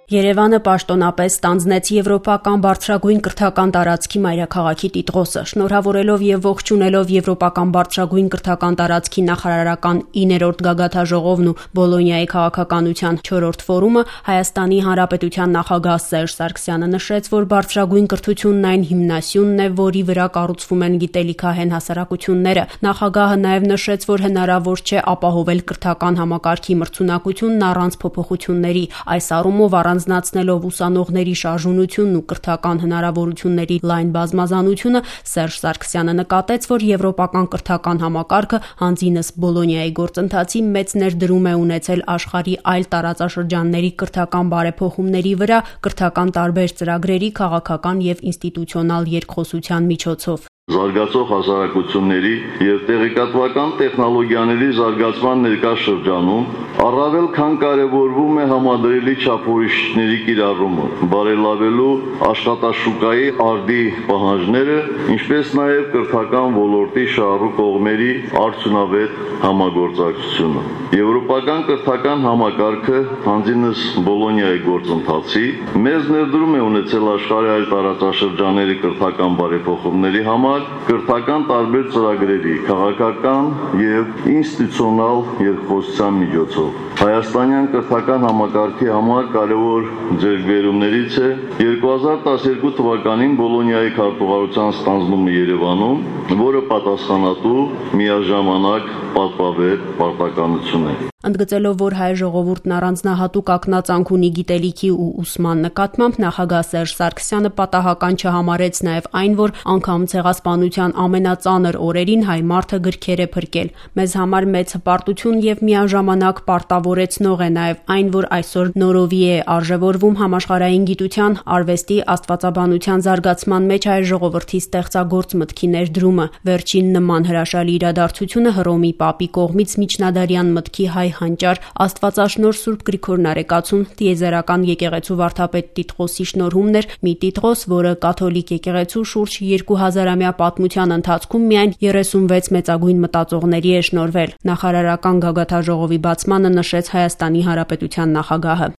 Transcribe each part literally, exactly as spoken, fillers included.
Երևանը պաշտոնապես ստանձնեց եվրոպական բարձրագույն կրթական տարածքի մայրաքաղաքի տիտղոսը, շնորհավորելով եւ ողջունելով եվրոպական բարձրագույն կրթական տարածքի նախարարական իններորդ գագաթաժողովն ու Բոլոնիայի քաղաքականության չորրորդ ֆորումը, Հայաստանի Հանրապետության նախագահ Սերժ Սարգսյանը նշեց, որ բարձրագույն կրթությունն այն հիմնասյունն է, որի վրա կառուցվում են գիտելիքահեն հասարակությունները։ Նախագահը նաեւ նշեց, որ հնարավոր չէ ապահովել կրթական համակարգի մրցունակությունն առանց փոփոխությունների, այս առումով առանձնացնելով ուսանողների շարժունությունն ու կրթական հնարավորությունների լայն բազմազանությունը, Սերժ Սարգսյանը նկատեց, որ եվրոպական կրթական համակարգը հանձինս Բոլոնիայի գործընթացի մեծ ներդրում է ունեցել աշխարհի այլ տարածաշրջանների կրթական բարեփոխումների վրա կրթական տարբեր ծրագրերի քաղաքական եւ ինստիտուցիոնալ երկխոսության միջոցով։ Զարգացող հասարակությունների եւ տեղեկատվական տեխնոլոգիաների զարգացման ներկա շրջանում առավել քան կարևորվում է համադրելի չափորոշիչների կիրառումը, բարելավելու աշխատաշուկայի արդի պահանջները, ինչպես նաեւ կրթական ոլորտի շահառու կողմերի արդյունավետ համագործակցությունը։ Եվրոպական կրթական համակարգը հանձինս Բոլոնիայի գործընթացի մեծ ներդրում է ունեցել աշխարհի այլ տարածաշրջանների կրթական բարեփոխումների համար կրթական տարբեր ծրագրերի, քաղաքական եւ ինստիտուցիոնալ երկխոսության միջոցով։ Հայաստանյան կրթական համակարգի համար կարևոր ձեռքբերումներից է երկու հազար տասներկու թվականին Բոլոնիայի քարտուղարության ստանձնումը Երևանում, որը պատասխանատու միաժամանակ պատվավետ պարտականություն է։ Ընդգծելով, որ հայ ժողովուրդն առանձնահատուկ ակնածանք ունի գիտելիքի ու ուսման նկատմամբ, նախագահ Սերժ Սարգսյանը պատահական չհամարեց նաև այն, որ անգամ ցեղասպանության ամենածանր օրերին հայ մարդը գրքեր է փրկել։ Մեզ համար մեծ հպարտություն եւ միաժամանակ պարտավորեցնող է նաև այն, որ այսօր նորովի է արժևորվում համաշխարհային գիտության, արվեստի, աստվածաբանության զարգացման մեջ հայ ժողովրդի ստեղծագործ մտքի ներդրումը։ Վերջին նման հրաշալի իրադարձությունը Հռոմի Պապի կողմից միջնադարյան մտքի հայ հանճար Աստվածաշնորհ Սուրբ Գրիգոր Նարեկացուն տիեզերական եկեղեցու վարդապետ տիտղոսի շնորհումն էր, մի տիտղոս, որը կաթոլիկ եկեղեցու շուրջ երկու հազարամյա պատմության ընթացքում միայն երեսունվեց մեծագույն մտածողների է շնորհվել։ Նախարարական գագաթաժողովի բացմանը նշեց Հայաստանի Հանրապետության նախագահը։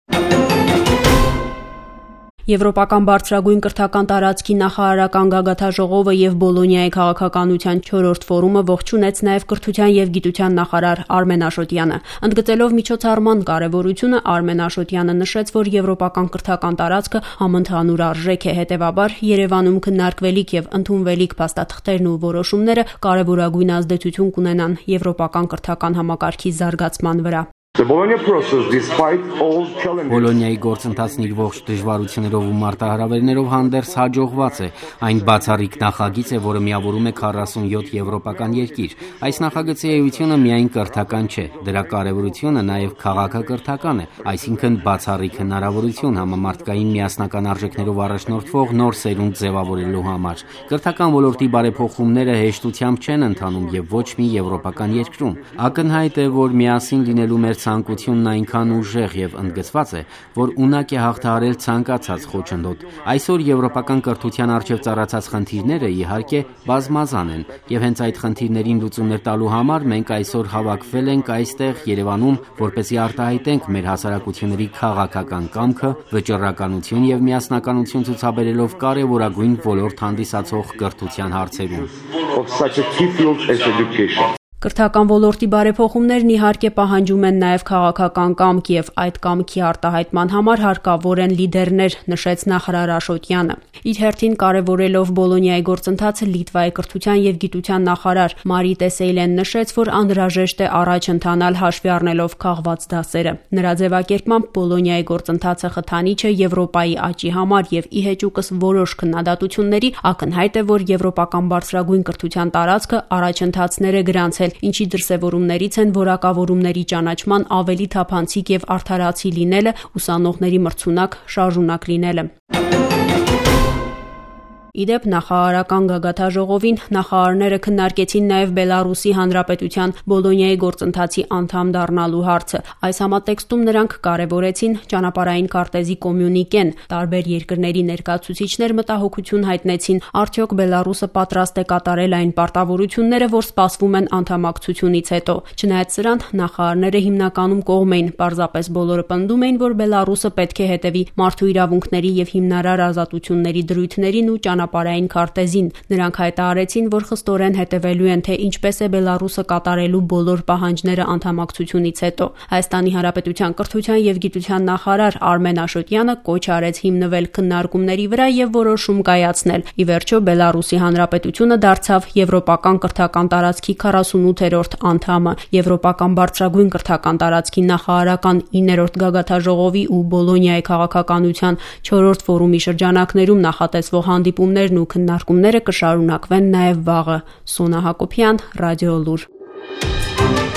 Եվրոպական բարձրագույն կրթական տարածքի նախարարական գագաթաժողովը եւ Բոլոնիայի քաղաքականության չորրորդ ֆորումը ողջունեց նաեւ կրթության եւ գիտության նախարար Արմեն Աշոտյանը։ Ընդգծելով միջոցառման կարեւորությունը, Արմեն Աշոտյանը նշեց, որ եվրոպական կրթական տարածքը համընդհանուր արժեք է, հետեւաբար Երևանում քննարկվելիք եւ ընդունվելիք փաստաթղթերն ու որոշումները կարեւորագույն ազդեցություն կունենան եվրոպական կրթական համակարգի զարգացման վրա։ Բոլոնիայի գործընթացն իր ողջ դժվարություններով ու մարտահրավերներով հանդերձ հաջողված է։ Այն բացառիկ նախագիծ է, որը միավորում է քառասունյոթ եվրոպական երկիր։ Այս նախագծի էությունը միայն կրթական չէ, դրա կարևորությունը նաև քաղաքակրթական է, այսինքն բացառիկ հնարավորություն համամարտկային միասնական արժեքներով առաջնորդվող նոր սերունդ ձևավորելու համար։ Կրթական ոլորտի բարեփոխումները հեշտությամբ չեն ընթանում եւ ոչ մի եվրոպական երկրում։ Ակնհայտ է, որ միասին լինելու մեր ցանկությունն այնքան ուժեղ եւ ընդգծված է, որ ունակ է հաղթահարել ցանկացած խոչընդոտ։ Այսօր եվրոպական կրթության առջև ծառացած խնդիրները իհարկե բազմազան են, եւ հենց այդ խնդիրներին լուծումներ տալու համար մենք այսօր հավաքվել ենք այստեղ Երևանում, որպեսզի արտահայտենք մեր հասարակությունների քաղաքական կամքը, վճռականություն եւ միասնականություն ցուցաբերելով կարեւորագույն ոլորտ հանդիսացող կրթության հարցերում։ Կրթական ոլորտի բարեփոխումներն իհարկե պահանջում են նաև քաղաքական կամք եւ այդ կամքի արտահայտման համար հարկավոր են լիդերներ, նշեց նախարար Աշոտյանը։ Իր հերթին կարևորելով Բոլոնիայի գործընթացը Լիտվայի կրթության եւ գիտության նախարար Մարի Տեսեյլեն նշեց, որ անհրաժեշտ է առաջ ընթանալ հաշվի առնելով քաղված դասերը։ Նրա ձևակերպմամբ Բոլոնիայի գործընթացը խթանիչ է Եվրոպայի աճի համար եւ ի հեճուկս որոշ քննադատությունների ակնհայտ է, որ եվրոպական բարձրագույն կրթության տարածքը առաջընթացներ է գրանցել, ինչի դրսևորումներից են որակավորումների ճանաչման ավելի թափանցիկ եւ արդարացի լինելը, ուսանողների մրցունակ շարժունակ լինելը։ Ի դեպ, նախարարական գագաթաժողովին նախարարները քննարկեցին նաև Բելարուսի Հանրապետության Բոլոնիայի գործընթացի անդամ դառնալու հարցը։ Այս համատեքստում նրանք կարևորեցին ճանապարհային քարտեզի կոմյունիկեն։ Տարբեր երկրների ներկայացուցիչներ մտահոգություն հայտնեցին, արդյոք Բելարուսը պատրաստ է կատարել այն պարտավորությունները, որ սպասվում են անդամակցությունից հետո։ Չնայած սրան, նախարարները հիմնականում կողմ էին, պարզապես բոլորը պնդում էին, որ Բելարուսը պետք է հետևի մարդու իրավունքների եւ հիմնարար ազատությունների դրույթներին ու ճանապարհային քարտեզին։ Նրանք հայտարարեցին, որ խստորեն հետևելու են, թե ինչպես է Բելարուսը կատարելու բոլոր պահանջները անդամակցությունից հետո։ Հայաստանի Հանրապետության կրթության եւ գիտության նախարար Արմեն Աշոտյանը կոչ արեց հիմնվել քննարկումների վրա եւ որոշում կայացնել։ Ի վերջո, Բելարուսի Հանրապետությունը դարձավ Եվրոպական կրթական տարածքի քառասունութերորդ անդամը։ Եվրոպական բարձրագույն կրթական տարածքի նախարարական իններորդ գագաթաժողովի ու Բոլոնիայի քաղաքականության չորրորդ ֆորումի շրջանակներում նախատեսվող հանդիպումներն ու քննարկումները կշարունակվեն նաև վաղը։ Սոնա Հակոբյան, Ռադիոլուր։